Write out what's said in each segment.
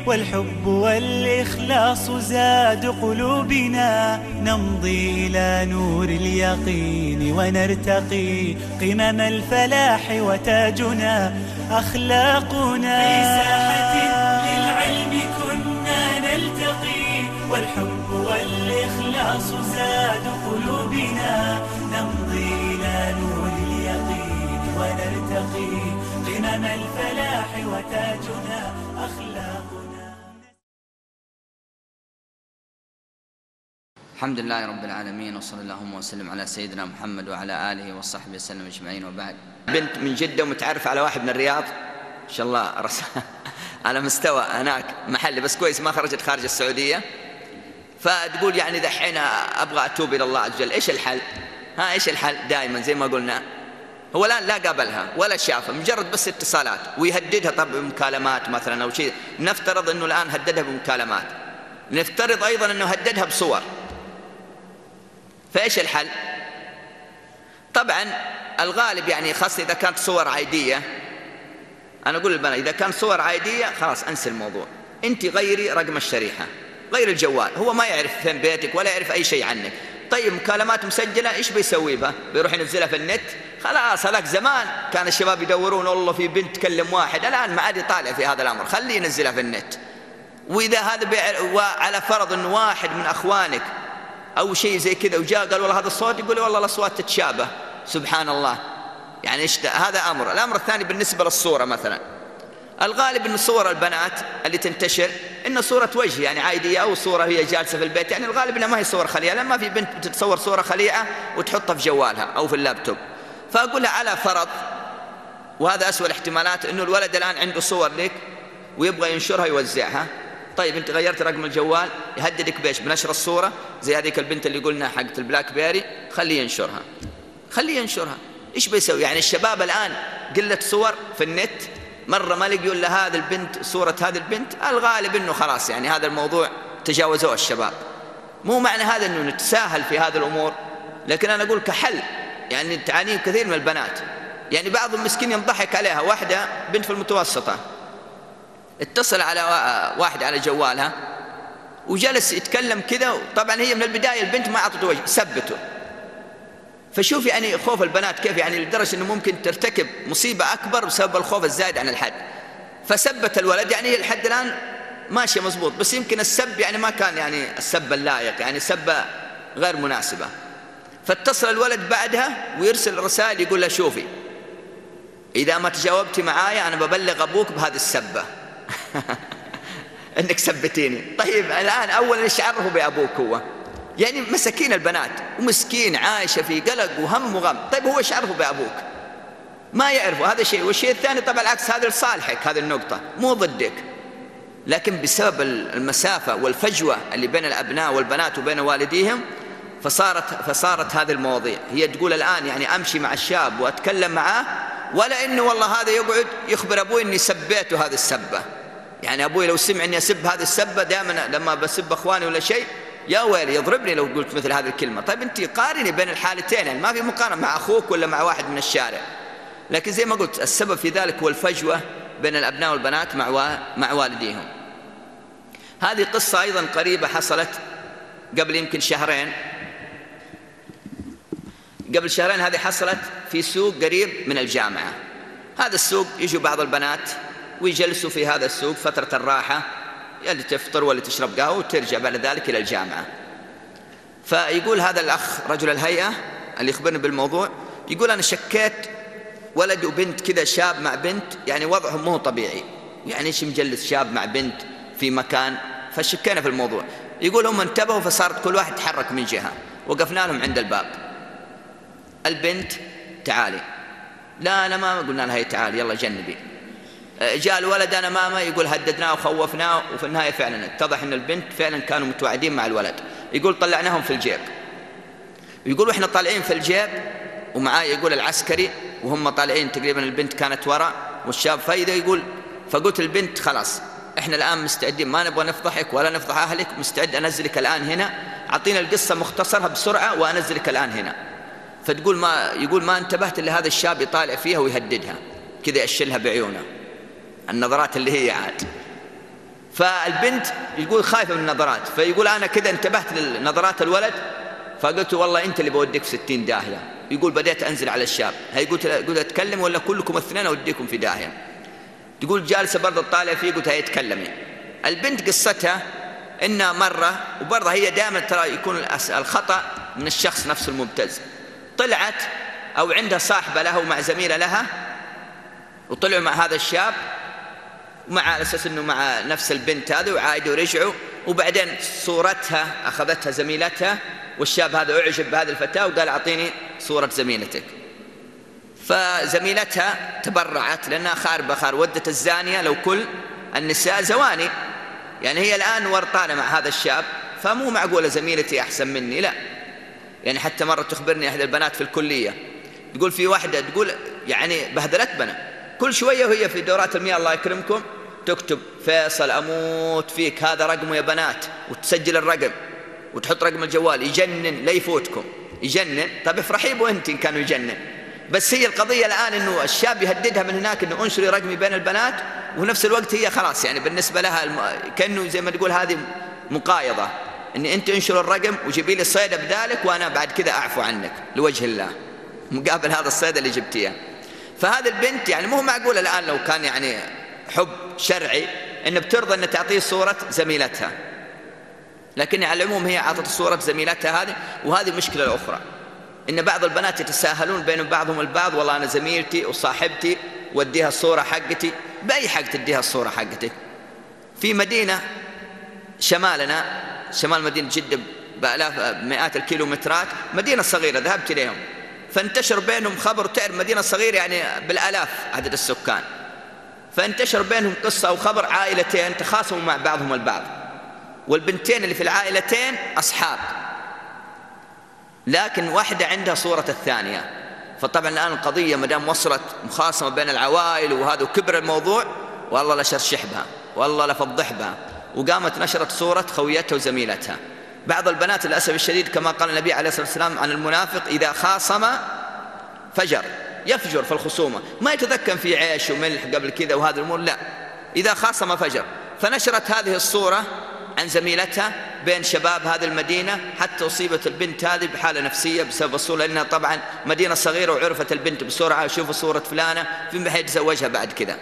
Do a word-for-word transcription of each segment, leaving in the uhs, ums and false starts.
والحب والإخلاص زاد قلوبنا، نمضي إلى نور اليقين ونرتقي قمم الفلاح وتاجنا أخلاقنا. في ساحة للعلم كنا نلتقي، والحب والإخلاص زاد قلوبنا، نمضي إلى نور اليقين ونرتقي قمم الفلاح وتاجنا أخلاقنا. الحمد لله رب العالمين، وصلى اللهم وسلم على سيدنا محمد وعلى آله وصحبه وسلم أجمعين، وبعد. بنت من جدة ومتعرف على واحد من الرياض إن شاء الله رس... على مستوى هناك محلي بس كويس، ما خرجت خارج السعودية. فتقول يعني دحين أبغى أتوب إلى الله عز وجل، إيش الحل؟ ها إيش الحل؟ دائما زي ما قلنا، هو الآن لا قابلها ولا شافها، مجرد بس اتصالات، ويهددها طبعا بمكالمات مثلا أو شيء. نفترض أنه الآن هددها بمكالمات، نفترض أيضا أنه هددها بصور، فإيش الحل؟ طبعا الغالب يعني خاصة إذا كانت صور عادية، أنا أقول للبنات إذا كان صور عادية خلاص أنسي الموضوع، أنت غيري رقم الشريحة، غير الجوال، هو ما يعرف فين بيتك ولا يعرف أي شيء عنك. طيب مكالمات مسجلة إيش بيسوي بها؟ بيروح ينزلها في النت؟ خلاص هذاك زمان كان الشباب يدورون والله في بنت تكلم واحد، الآن ما عاد يطالع في هذا الأمر، خليه ينزلها في النت. وإذا هذا بيع... وعلى فرض أنه واحد من أخوانك أو شيء زي كذا وجاء قال والله هذا الصوت، يقول والله الأصوات تتشابه، سبحان الله. يعني إيش هذا أمر. الأمر الثاني بالنسبة للصورة مثلا، الغالب أن صور البنات اللي تنتشر إن صورة وجه يعني عادية، أو صورة هي جالسة في البيت، يعني الغالب أنها ما هي صور خليعة، لأن ما في بنت بتتصور صورة خليعة وتحطها في جوالها أو في اللابتوب. فأقولها على فرض، وهذا أسوأ الاحتمالات، أنه الولد الآن عنده صور لك ويبغى ينشرها يوزعها. طيب أنت غيرت رقم الجوال، يهددك بإيش؟ بنشر الصورة، زي هذيك البنت اللي قلنا حقت البلاك بيري، خليه ينشرها، خليه ينشرها. إيش بيسوي؟ يعني الشباب الآن قلة صور في النت، مرة ما لقي يقول له هذه البنت صورة هذه البنت، الغالب أنه خلاص يعني هذا الموضوع تجاوزوه الشباب. مو معنى هذا أنه نتساهل في هذه الأمور، لكن أنا أقول كحل يعني تعانيه كثير من البنات. يعني بعض المسكين ينضحك عليها، واحدة بنت في المتوسطة اتصل على واحد على جوالها وجلس يتكلم كذا، طبعا هي من البداية البنت ما أعطته وجه، سبته. فشوف يعني خوف البنات كيف، يعني لدرجة أنه ممكن ترتكب مصيبة أكبر بسبب الخوف الزائد عن الحد. فسبت الولد، يعني هي لحد الآن ماشية مزبوط، بس يمكن السب يعني ما كان يعني السب اللائق، يعني سبة غير مناسبة. فاتصل الولد بعدها ويرسل رسائل يقول لها شوفي إذا ما تجاوبتي معايا أنا ببلغ أبوك بهذه السبة أنك سبتيني. طيب الآن أولا إيش عرفه بأبوك هو؟ يعني مساكين البنات، ومسكين عايشة في قلق وهم وغم. طيب هو إيش عرفه بأبوك؟ ما يعرفه، هذا شيء. والشيء الثاني طبعا العكس، هذا لصالحك، هذه النقطة مو ضدك، لكن بسبب المسافة والفجوة اللي بين الأبناء والبنات وبين والديهم فصارت فصارت هذه المواضيع. هي تقول الآن يعني أمشي مع الشاب وأتكلم معاه، ولا إنه والله هذا يقعد يخبر أبوي إني سبيته هذه السبة. يعني أبوي لو سمع إني أسب هذه السبة دائما لما بسب أخواني ولا شيء، يا ويلي يضربني لو قلت مثل هذه الكلمة. طيب أنت قارني بين الحالتين، يعني ما في مقارنة مع أخوك ولا مع واحد من الشارع. لكن زي ما قلت السبب في ذلك هو الفجوة بين الأبناء والبنات مع مع والديهم. هذه قصة أيضا قريبة حصلت قبل يمكن شهرين، قبل شهرين هذه حصلت في سوق قريب من الجامعة. هذا السوق يجوا بعض البنات ويجلسوا في هذا السوق فترة الراحة، اللي تفطر واللي تشرب قهوة وترجع بعد ذلك إلى الجامعة. فيقول هذا الأخ رجل الهيئة اللي يخبرني بالموضوع، يقول أنا شكيت ولد وبنت كذا، شاب مع بنت، يعني وضعهم مو طبيعي، يعني إيش مجلس شاب مع بنت في مكان، فشكينا في الموضوع. يقول هم انتبهوا فصارت كل واحد يتحرك من جهة، وقفنا لهم عند الباب. البنت تعالي، لا أنا ما قلنا لها هي تعالي يلا جنبي. جاء الولد أنا ماما، يقول هددناه وخوفناه، وفي النهاية فعلا اتضح أن البنت فعلا كانوا متوعدين مع الولد. يقول طلعناهم في الجيب، يقول وإحنا طالعين في الجيب ومعاي يقول العسكري، وهم طالعين تقريبا البنت كانت وراء والشاب فايدة. يقول فقلت البنت خلاص إحنا الآن مستعدين، ما نبغى نفضحك ولا نفضح أهلك، مستعد أنزلك الآن هنا، أعطينا القصة مختصرها بسرعة وأنزلك الآن هنا. فتقول ما يقول ما انتبهت إلا هذا الشاب يطالع فيها ويهددها كذا، يأشلها بعيونه، النظرات اللي هي عاد. فالبنت يقول خايفة من النظرات، فيقول أنا كذا انتبهت لنظرات الولد فقلت والله أنت اللي بوديك في ستين داهية. يقول بديت أنزل على الشاب، هي قلت قلت أتكلم ولا كلكم الاثنين أوديكم في داهية. تقول جالسة برضه الطالع فيه، قلت هي تكلمي. البنت قصتها إنها مرة، وبرضه هي دائما ترى يكون الخطأ من الشخص نفسه المبتز، طلعت أو عندها صاحبة له ومع زميلة لها، وطلعوا مع هذا الشاب ومع على أساس أنه مع نفس البنت هذه، وعايدوا ورجعوا، وبعدين صورتها أخذتها زميلتها، والشاب هذا أعجب بهذه الفتاة وقال أعطيني صورة زميلتك. فزميلتها تبرعت لأنها خاربة خار، ودت الزانية لو كل النساء زواني، يعني هي الآن ورطانة مع هذا الشاب، فمو معقولة زميلتي أحسن مني، لا. يعني حتى مرة تخبرني أحد البنات في الكلية، تقول في واحدة تقول يعني بهدلت بنا، كل شوية وهي في دورات المياه الله يكرمكم تكتب فيصل أموت فيك هذا رقمه يا بنات، وتسجل الرقم وتحط رقم الجوال، يجنن لا يفوتكم، يجنن. طب افرحي بو أنت إن كانوا يجنن. بس هي القضية الآن إنه الشاب يهددها من هناك إنه انشري رقمي بين البنات، ونفس الوقت هي خلاص يعني بالنسبة لها الم... كأنه زي ما تقول هذه مقايضة، إن أنت انشر الرقم وجيبي لي الصيدة بذلك وأنا بعد كذا أعفو عنك لوجه الله مقابل هذا الصيدة اللي جبتيها. فهذه البنت يعني مو معقول الآن لو كان يعني حب شرعي إن بترضى أن تعطيه صورة زميلتها، لكن على العموم هي أعطت صورة زميلتها هذه. وهذه مشكلة الأخرى، إن بعض البنات يتساهلون بين بعضهم البعض، والله أنا زميلتي وصاحبتي وديها الصورة حقتي. بأي حق تديها الصورة حقتك؟ في مدينة شمالنا، شمال مدينة جدة بآلاف مئات الكيلومترات، مدينة صغيرة ذهبت إليهم، فانتشر بينهم خبر، تعرف مدينة صغيرة يعني بالآلاف عدد السكان، فانتشر بينهم قصة أو خبر عائلتين تخاصموا مع بعضهم البعض، والبنتين اللي في العائلتين أصحاب، لكن واحدة عندها صورة الثانية. فطبعا الآن القضية مدام وصلت مخاصمة بين العوائل وهذا وكبر الموضوع، والله لا شرشح بها والله لا فضح بها، وقامت نشرت صورة خويتها وزميلتها. بعض البنات للأسف الشديد كما قال النبي عليه الصلاة والسلام عن المنافق إذا خاصم فجر، يفجر في الخصومة، ما يتذكر في عيش وملح قبل كذا وهذا الأمور، لا، إذا خاصم فجر. فنشرت هذه الصورة عن زميلتها بين شباب هذه المدينة، حتى أصيبت البنت هذه بحالة نفسية بسبب الصورة، لأنها طبعا مدينة صغيرة وعرفت البنت بسرعة، شوفوا صورة فلانة فين بحيتزوجها بعد كذا.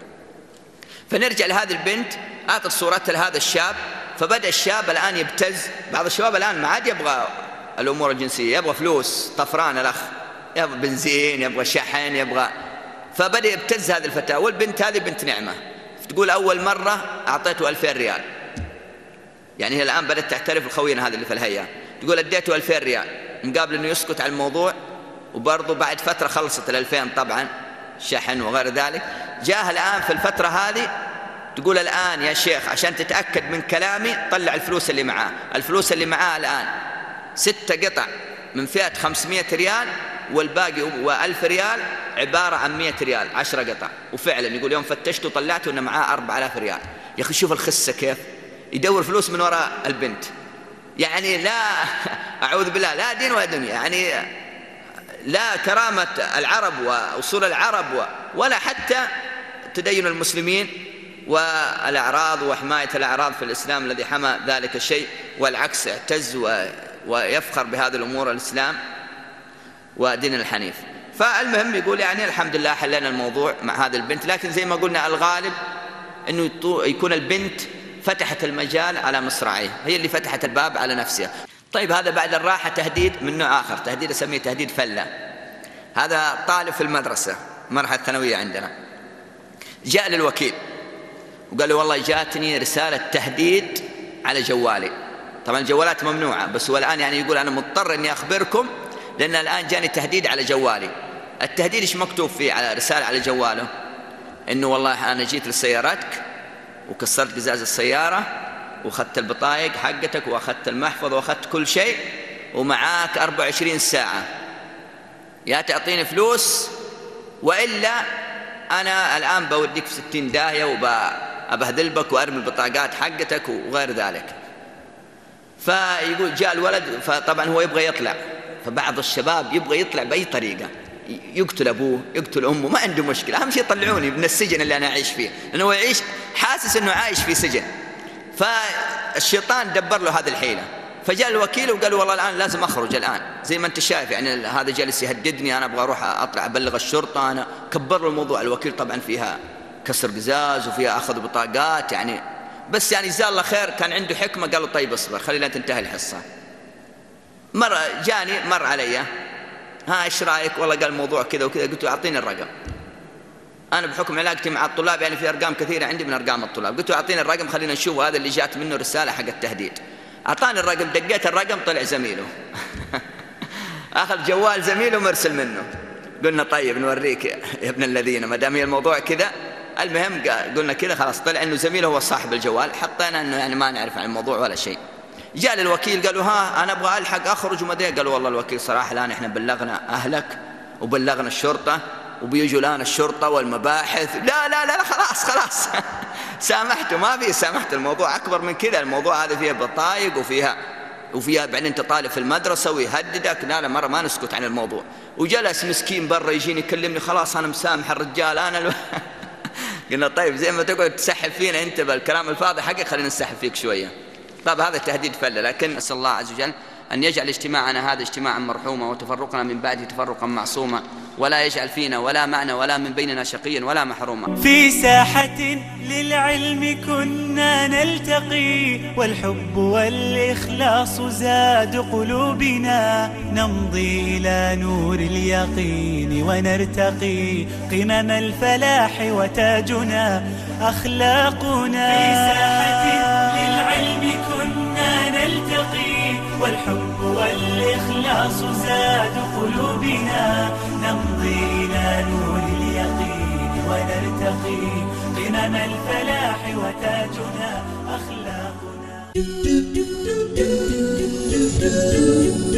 فنرجع لهذه البنت، أعطت صورتها لهذا الشاب، فبدأ الشاب الآن يبتز. بعض الشباب الآن ما عاد يبغى الأمور الجنسية، يبغى فلوس، طفران الأخ، يبغى بنزين، يبغى شحن، يبغى. فبدأ يبتز هذه الفتاة، والبنت هذه بنت نعمة، تقول أول مرة أعطيته ألفين ريال، يعني هي الآن بدأت تعترف الخوينة هذه اللي في الهيئة، تقول أديته ألفين ريال مقابل أنه يسكت عن الموضوع، وبرضه بعد فترة خلصت الألفين طبعا شحن وغير ذلك. جاء الآن في الفترة هذه تقول الآن يا شيخ عشان تتأكد من كلامي طلع الفلوس اللي معاه. الفلوس اللي معاه الآن ستة قطع من فئة خمسمائة ريال، والباقي وألف ريال عبارة عن مئة ريال، عشرة قطع. وفعلا يقول يوم فتشته وطلعته أنه معاه أربعة آلاف ريال. يا أخي شوف الخسة كيف يدور فلوس من وراء البنت، يعني لا أعوذ بالله، لا دين ولا دنيا، يعني لا كرامة العرب وأصول العرب ولا حتى تدين المسلمين والأعراض وحماية الأعراض في الإسلام الذي حمى ذلك الشيء، والعكس اعتز ويفخر بهذه الأمور الإسلام ودين الحنيف. فالمهم يقول يعني الحمد لله حلنا الموضوع مع هذه البنت، لكن زي ما قلنا الغالب أنه يكون البنت فتحت المجال على مصراعيه، هي اللي فتحت الباب على نفسها. طيب هذا بعد الراحة تهديد من نوع آخر، تهديد أسميه تهديد فلة. هذا طالب في المدرسة مرحلة ثانوية عندنا، جاء للوكيل وقال له والله جاتني رسالة تهديد على جوالي. طبعا الجوالات ممنوعة، بس هو الآن يعني يقول أنا مضطر أني أخبركم لأن الآن جاني تهديد على جوالي. التهديد إيش مكتوب فيه على رسالة على جواله؟ إنه والله أنا جيت لسيارتك وكسرت قزاز السيارة وأخذت البطايق حقتك وأخذت المحفظ وأخذت كل شيء، ومعاك أربعة وعشرين ساعة يا تعطيني فلوس وإلا أنا الآن بوديك في ستين داهية وبهدل بك وأرمي البطاقات حقتك وغير ذلك. فيقول جاء الولد، فطبعا هو يبغى يطلع، فبعض الشباب يبغى يطلع بأي طريقة، يقتل أبوه يقتل أمه، ما عنده مشكلة، أهم شيء يطلعوني من السجن اللي أنا أعيش فيه، لأنه هو يعيش حاسس أنه عايش في سجن، فالشيطان دبر له هذه الحيلة، فجاء الوكيل وقال والله الآن لازم أخرج الآن، زي ما أنت شايف يعني هذا جالس يهددني، أنا أبغى أروح أطلع أبلغ الشرطة. أنا كبر له الموضوع. الوكيل طبعا فيها كسر قزاز وفيها أخذ بطاقات يعني، بس يعني جزاه الله خير كان عنده حكمة، قال له طيب اصبر خلينا تنتهي الحصة. مر جاني مر علي، ها ايش رايك؟ والله قال الموضوع كذا وكذا. قلت له اعطيني الرقم. انا بحكم علاقتي مع الطلاب يعني في ارقام كثيره عندي من ارقام الطلاب. قلت له اعطيني الرقم خلينا نشوف هذا اللي جات منه رساله حق التهديد. اعطاني الرقم، دقيت الرقم طلع زميله. اخذ جوال زميله مرسل منه. قلنا طيب نوريك يا ابن الذين ما دام الموضوع كذا. المهم قلنا كذا خلاص، طلع انه زميله هو صاحب الجوال، حطينا انه يعني ما نعرف عن الموضوع ولا شيء. جاء للوكيل قالوا ها انا ابغى الحق اخرج وما ادري. قالوا والله الوكيل صراحه الان احنا بلغنا اهلك وبلغنا الشرطه وبيجوا الان الشرطه والمباحث. لا لا لا خلاص خلاص. سامحته، ما في سامحت، الموضوع اكبر من كذا. الموضوع هذا فيها بطايق وفيها وفيها بعدين انت طالب في المدرسه ويهددك. لا لا مره ما نسكت عن الموضوع. وجلس مسكين برا يجيني يكلمني، خلاص انا مسامح الرجال انا الو... قلنا طيب زي ما تقعد تسحب فينا انت بالكلام الفاضي حقك خلينا نسحب فيك شويه. طب هذا التهديد فله، لكن أسأل الله عز وجل أن يجعل اجتماعنا هذا اجتماعا مرحوما وتفرقنا من بعده تفرقا معصوما، ولا يجعل فينا ولا معنا ولا من بيننا شقيا ولا محروما. في ساحة للعلم كنا نلتقي، والحب والإخلاص زاد قلوبنا، نمضي إلى نور اليقين ونرتقي، قمم الفلاح وتاجنا أخلاقنا. في ساحة للعلم كنا نلتقي، والحب والإخلاص زاد قلوبنا، نمضي إلى نور اليقين ونرتقي، قمم الفلاح وتاجنا أخلاقنا.